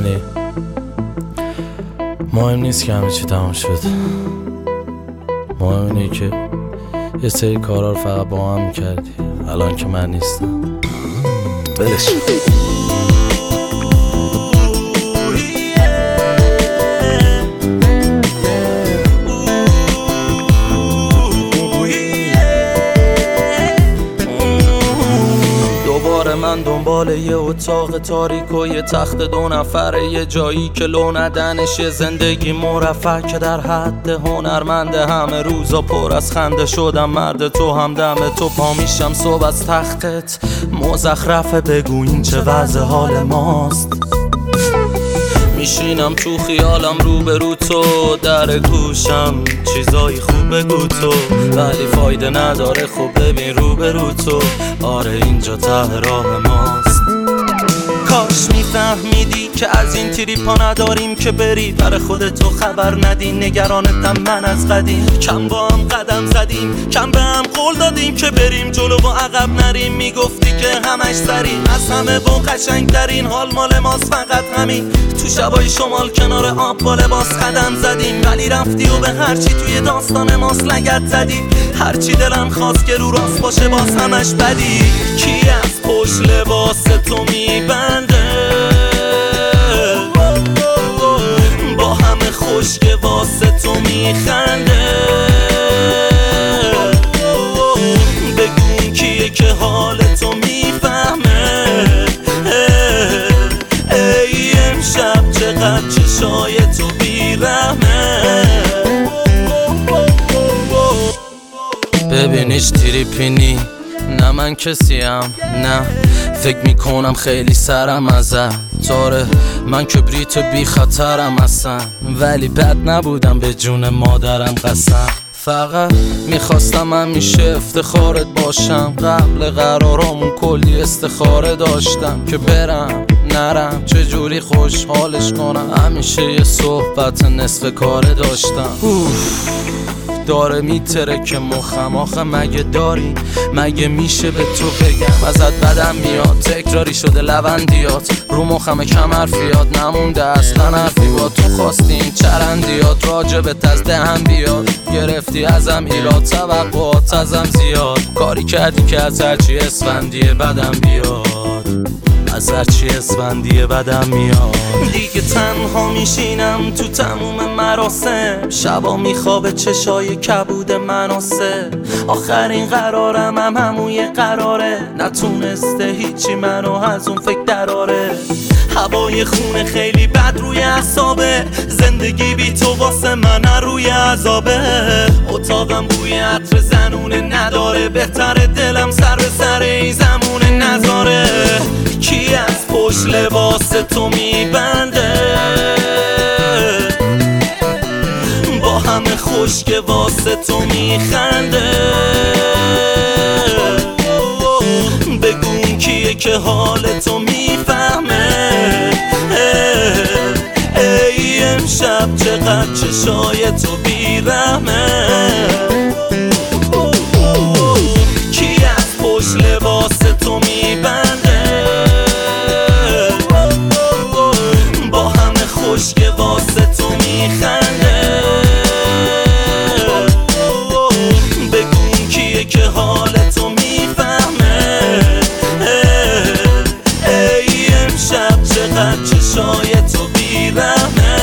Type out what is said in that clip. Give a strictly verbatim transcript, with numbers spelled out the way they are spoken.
میدونی مهم نیست که همه چی تمام شد، مهم اینه که یه سری کارا رو فقط با هم میکردی. الان که من نیستم ولش من دنبال یه اتاق تاریک و یه تخت دو نفره، یه جایی که لو ندنش، یه زندگی مرفع که در حد هنرمند. همه روزا پر از خنده شدم مرد تو، هم دم تو پا میشم صبح از تختت. مزخرفه بگو این چه وضع حال ماست. میشینم تو خیالم رو به رو تو، در گوشم چیزایی خوب بگو تو، ولی فایده نداره. خب ببین رو به رو تو، آره اینجا ته راه ماست. کاش میفهمیدی که از این تریپا نداریم که بری برای خودتو خبر ندی. نگرانتم من از قدیم، کم با هم قدم زدیم، کم به هم قول دادیم که بریم جلو و عقب نریم. میگفتی که همش سریم، از همه با قشنگ ترین حال مال ماست فقط همین. تو شبای شمال کنار آب با لباس قدم زدیم، ولی رفتی و به هرچی توی داستان ماست لگد زدی. هرچی دلم خواست که رو راست باشه باز همش بدی. کی از پشت لباس تو میبنده با همه خوشگه واسه تو میخنده؟ بگو کیه که حال تو میفهمه؟ ای امشب چقدر چشای تو بیرحمه. ببینیش تریپینی نه من کسیم، نه فکر میکنم خیلی سرم ازت. آره من کبریت بی خطرم اصلا، ولی بد نبودم به جون مادرم قسم. فقط میخواستم همیشه افتخارت باشم. قبل قرارامون کلی استخاره داشتم که برم نرم چجوری خوشحالش کنم. همیشه یه صحبت نصف کاره داشتم. اوف داره میتره که مخم آخه مگه داری؟ مگه میشه به تو بگم ازت بدم میاد؟ تکراری شده لبندیات رو مخم کم حرفیات، نمونده اصلا حرفی با تو. خواستی این چرندیات راجبت از دهن بیاد، گرفتی ازم ایراد توقعات ازم زیاد. کاری کردی که از هرچی اسفندیه بدم بیاد، از هرچی اسفندیه بدم میاد. دیگه تنها میشینم تو تموم مراسم، شبا میخوابه چشای کبود مناسه. آخرین قرارم هم همون قراره، نتونسته هیچی منو از اون فکر دراره. هوای خونه خیلی بد روی اعصابه، زندگی بی تو واسه من روی عذابه. اتاقم بوی عطر زنونه نداره، بهتره دلم سر به سر این زمونه نذاره. کی از پشت لباس تو میبنده با همه خوشگه واسه تو میخنده؟ بگو کیه که حال تو میفهمه؟ ای امشب چقدر چشای تو بیرحمه. کی از پشت لباس تو میبنده با همه خوشگه واسه تو میخنده؟ بگو کیه که حال تو میفهمه؟ ای امشب چقدر چشای تو بیرحمه.